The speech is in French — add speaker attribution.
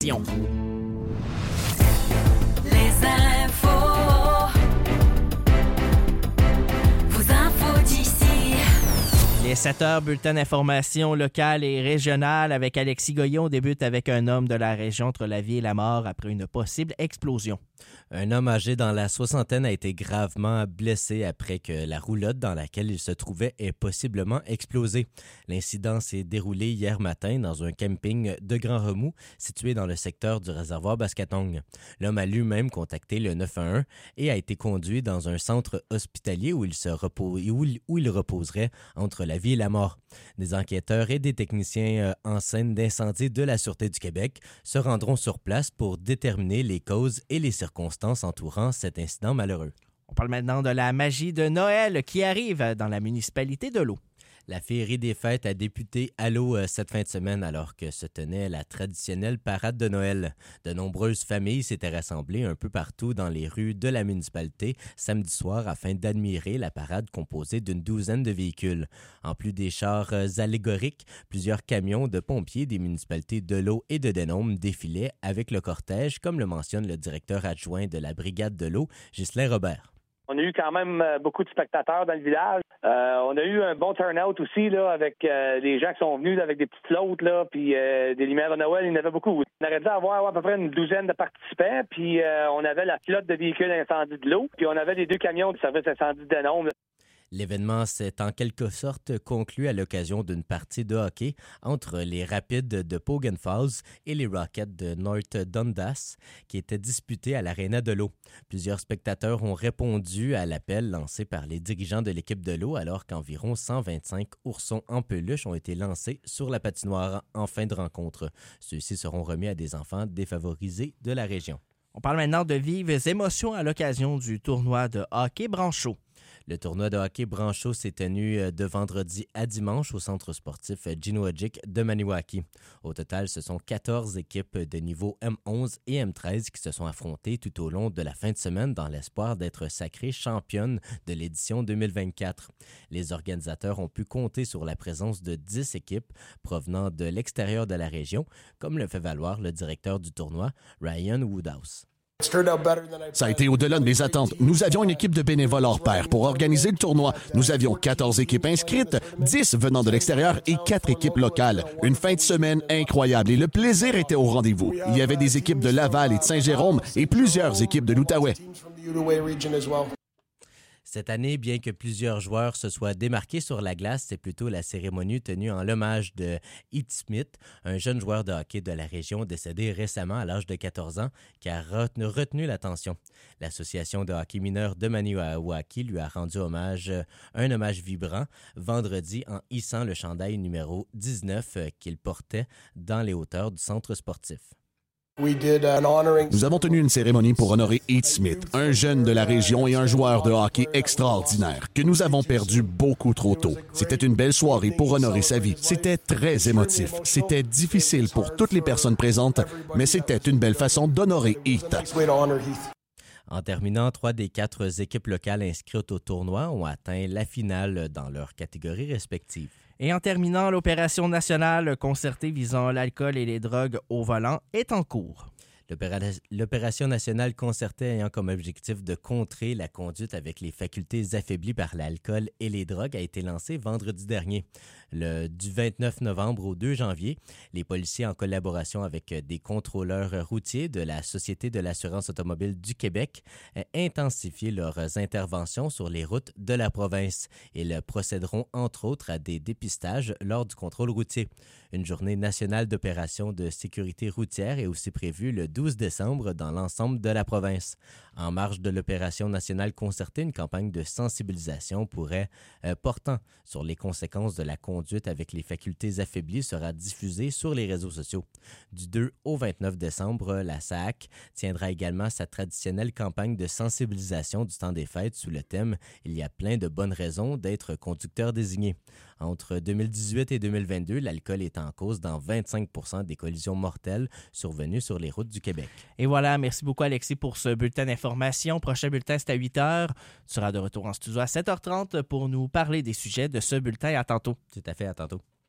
Speaker 1: Les infos, vos infos d'ici.
Speaker 2: Il est 7h, bulletin d'information locale et régionale avec Alexis Goyon. On débute avec un homme de la région entre la vie et la mort après une possible explosion.
Speaker 3: Un homme âgé dans la soixantaine a été gravement blessé après que la roulotte dans laquelle il se trouvait ait possiblement explosé. L'incident s'est déroulé hier matin dans un camping de Grand Remous situé dans le secteur du réservoir Bascatong. L'homme a lui-même contacté le 911 et a été conduit dans un centre hospitalier où il reposerait entre la vie et la mort. Des enquêteurs et des techniciens en scène d'incendie de la Sûreté du Québec se rendront sur place pour déterminer les causes et les circonstances entourant cet incident malheureux.
Speaker 2: On parle maintenant de la magie de Noël qui arrive dans la municipalité de l'Eau.
Speaker 3: La féerie des fêtes a débuté à l'eau cette fin de semaine alors que se tenait la traditionnelle parade de Noël. De nombreuses familles s'étaient rassemblées un peu partout dans les rues de la municipalité samedi soir afin d'admirer la parade composée d'une douzaine de véhicules. En plus des chars allégoriques, plusieurs camions de pompiers des municipalités de l'eau et de Denôme défilaient avec le cortège, comme le mentionne le directeur adjoint de la brigade de l'eau, Ghislain Robert.
Speaker 4: On a eu quand même beaucoup de spectateurs dans le village. On a eu un bon turnout aussi là, avec les gens qui sont venus là, avec des petites flottes, là, puis des lumières de Noël, il y en avait beaucoup. On aurait dû avoir à peu près une douzaine de participants, puis on avait la flotte de véhicules incendie de l'eau, puis on avait les deux camions du service incendie de Denôme.
Speaker 3: L'événement s'est en quelque sorte conclu à l'occasion d'une partie de hockey entre les Rapides de Pogan Falls et les Rockets de North Dundas qui était disputée à l'Aréna de l'eau. Plusieurs spectateurs ont répondu à l'appel lancé par les dirigeants de l'équipe de l'eau alors qu'environ 125 oursons en peluche ont été lancés sur la patinoire en fin de rencontre. Ceux-ci seront remis à des enfants défavorisés de la région.
Speaker 2: On parle maintenant de vives émotions à l'occasion du tournoi de hockey Branchot.
Speaker 3: Le tournoi de hockey Branchot s'est tenu de vendredi à dimanche au centre sportif Ginoagic de Maniwaki. Au total, ce sont 14 équipes de niveau M11 et M13 qui se sont affrontées tout au long de la fin de semaine dans l'espoir d'être sacrées championnes de l'édition 2024. Les organisateurs ont pu compter sur la présence de 10 équipes provenant de l'extérieur de la région, comme le fait valoir le directeur du tournoi, Ryan Woodhouse.
Speaker 5: Ça a été au-delà de mes attentes. Nous avions une équipe de bénévoles hors pair pour organiser le tournoi. Nous avions 14 équipes inscrites, 10 venant de l'extérieur et 4 équipes locales. Une fin de semaine incroyable et le plaisir était au rendez-vous. Il y avait des équipes de Laval et de Saint-Jérôme et plusieurs équipes de l'Outaouais.
Speaker 3: Cette année, bien que plusieurs joueurs se soient démarqués sur la glace, c'est plutôt la cérémonie tenue en l'hommage de Heath Smith, un jeune joueur de hockey de la région décédé récemment à l'âge de 14 ans, qui a retenu l'attention. L'Association de hockey mineur de Maniwaki lui a rendu un hommage vibrant vendredi en hissant le chandail numéro 19 qu'il portait dans les hauteurs du centre sportif.
Speaker 5: Nous avons tenu une cérémonie pour honorer Heath Smith, un jeune de la région et un joueur de hockey extraordinaire que nous avons perdu beaucoup trop tôt. C'était une belle soirée pour honorer sa vie. C'était très émotif. C'était difficile pour toutes les personnes présentes, mais c'était une belle façon d'honorer Heath.
Speaker 3: En terminant, 3 des 4 équipes locales inscrites au tournoi ont atteint la finale dans leurs catégories respectives.
Speaker 2: Et en terminant, l'opération nationale concertée visant l'alcool et les drogues au volant est en cours.
Speaker 3: L'opération nationale concertée ayant comme objectif de contrer la conduite avec les facultés affaiblies par l'alcool et les drogues a été lancée vendredi dernier. Du 29 novembre au 2 janvier, les policiers, en collaboration avec des contrôleurs routiers de la Société de l'assurance automobile du Québec, ont intensifié leurs interventions sur les routes de la province. Ils procéderont entre autres à des dépistages lors du contrôle routier. Une journée nationale d'opération de sécurité routière est aussi prévue le 12 décembre dans l'ensemble de la province. En marge de l'opération nationale concertée, une campagne de sensibilisation portant sur les conséquences de la conduite avec les facultés affaiblies sera diffusée sur les réseaux sociaux. Du 2 au 29 décembre, la SAAC tiendra également sa traditionnelle campagne de sensibilisation du temps des fêtes sous le thème « Il y a plein de bonnes raisons d'être conducteur désigné ». Entre 2018 et 2022, l'alcool est en cause dans 25% des collisions mortelles survenues sur les routes du Québec.
Speaker 2: Et voilà, merci beaucoup Alexis pour ce bulletin d'information. Prochain bulletin, c'est à 8h. Tu seras de retour en studio à 7h30 pour nous parler des sujets de ce bulletin. À tantôt.
Speaker 3: Tout à fait, à tantôt.